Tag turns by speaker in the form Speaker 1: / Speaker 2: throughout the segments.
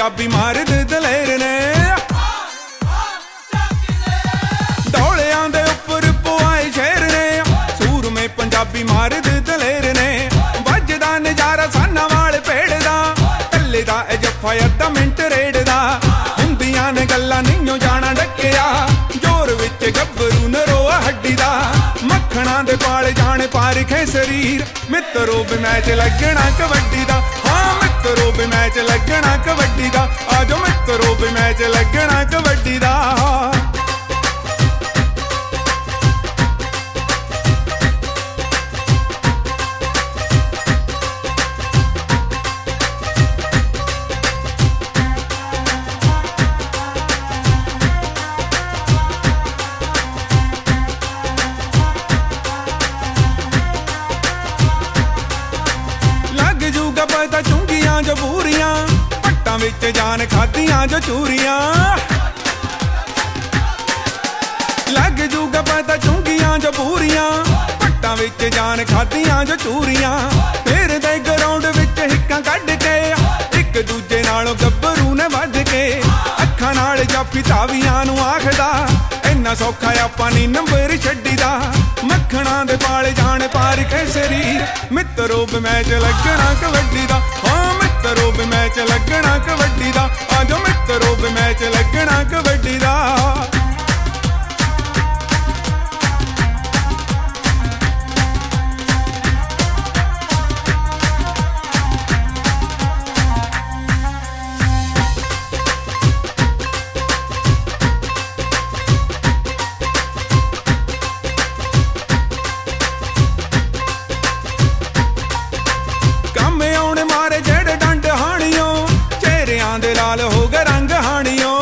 Speaker 1: पंजाबी मारदे दलेर ने दौलियां दे उपर पुआए शेर ने सूरमे पंजाबी मारदे दलेर ने वजदा नजारा साना वाल पेड़दा टल्ले दा जफा अद्धा मिंट रेड़दा हुंदियां ने गल्लां नहीं जाना डकिया जोर विच गब्बरू नरोआ हड्डी दा मक्खणा दे पाल जाने पारखे शरीर मित्रो भी मैच लगना कबड्डी दा हाँ मित्रो भी मैच लगना कबड्डी दा आजो मित्रो भी मैच लगना कबड्डी दा पता चुंगियां जो बूरियां पट्टां विच जान खादियां जो चूरियां लग जूगा पता चुंगियां जो बूरियां पट्टां विच जान खादियां जो चूरियां फिर दे ग्राउंड विच हिक्कां कढ के एक दूजे नालों गब्बरू ने वध के अखां नाल जाफी तावियां नूं आखदा इन्ना सौखा आपां नी नंबर छड्डीदा मक्खणा दे पाल जाने पारखे शरीर मित्रो भी मैच लगना कबड्डी दा हाँ मित्रो भी मैच लगना कबड्डी दा आजो मित्रो भी मैच लगना कबड्डी दा मारे जेड़े डंड हानियों चेहरियां दे लाल हो गए रंग हानियों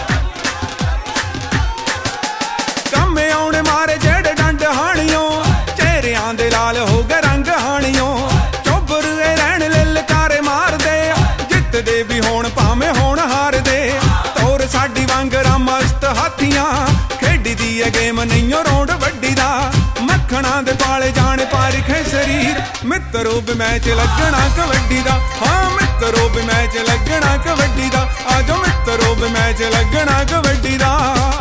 Speaker 1: कम्मे आउणे मारे जेड़े डंड हानियों चेहरियां दे लाल हो गए रंग हानियों चोबर रहन ललकारे मार दे जित दे भी होण भावें होण हार दे तौर साडी वांगरा मस्त हाथियां खेडी दी है गेम नहीं रौंड वड्डी दा मक्खणा दे पाले जाने पारखे शरीर मित्रो भी मैच लगना कबड्डी दा हाँ मित्रो भी मैच लगना कबड्डी दा आजो मित्रो भी मैच लगना कबड्डी दा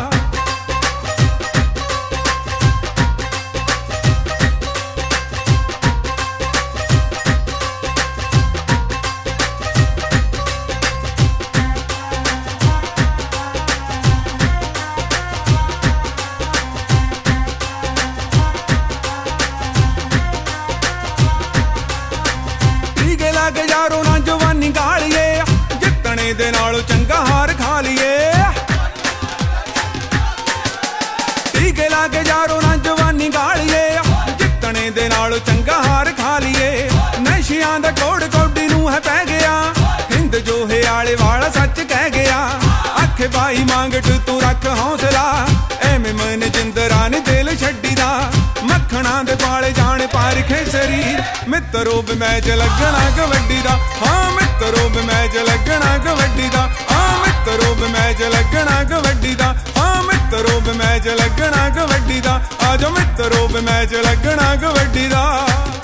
Speaker 1: लग यारो ना जवानी गालिए जितने दे नालों चंगा हार खा लिए टीके लग यारो ना जवानी गालिए जितने दे नालों चंगा हार खा लिए नशियां दा कोड़ कोडी नूं है पै गया हिंद जो है आले वाला सच कह गया आखे भाई मांगट तू रख हौसला एवें मन जिंदरा ने दिल छड्डी दा मक्खणा दे पाले जाने पारखे शरीर मित्रो भी मैच लगना कबड्डी दा हाँ मित्रो भी मैच लगना कबड्डी दा हाँ मित्रो भी मैच लगना कबड्डी दा हाँ मित्रो भी मैच लगना कबड्डी दा आजो मित्रो भी मैच लगना कबड्डी दा